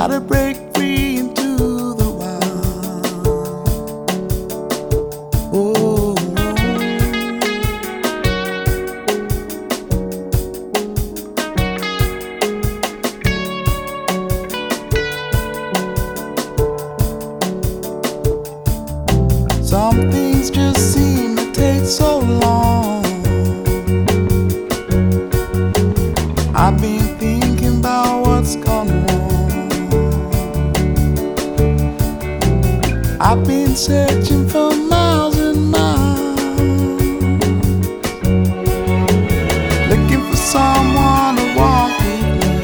Try to break free into the wild. Oh, some things just seem to take so long. I've been thinking about what's gone wrong. I've been searching for miles and miles, looking for someone to walk with me.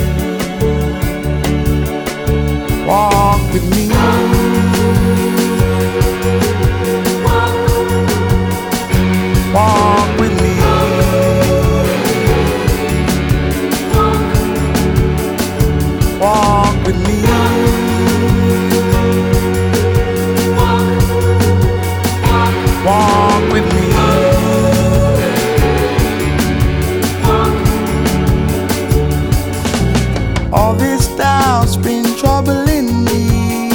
Walk with me. Walk with me. Walk with me. Walk with me. All this doubt's been troubling me.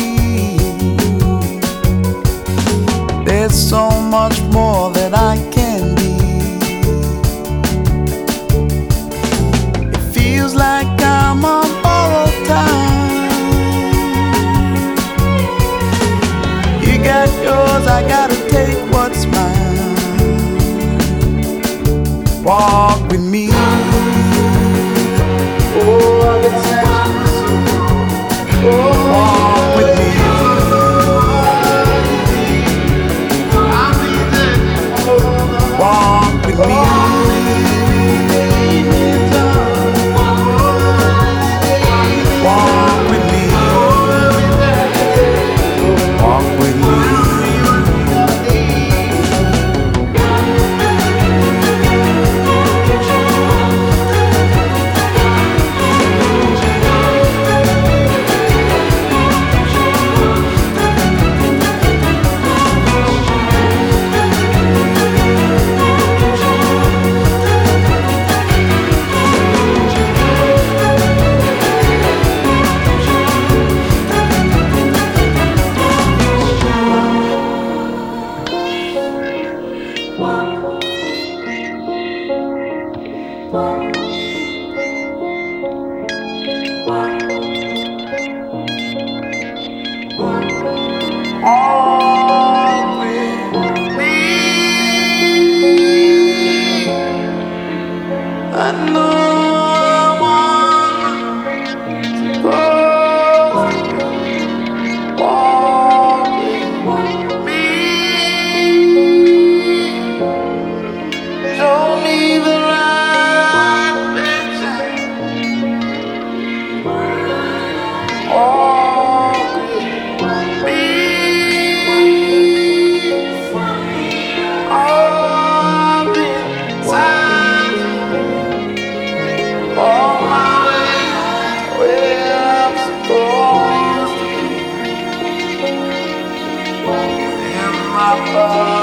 There's so much more that I can be. It feels like I'm on borrowed time. You got yours, I gotta take what's mine. Walk with me. Oh, I've been searching. Walk with me. Walk with me. Walk with me. Walk with me. I know I want to walk with me. Show me the right picture. Walk with me. I've been on my way where I'm supposed to be. In my body.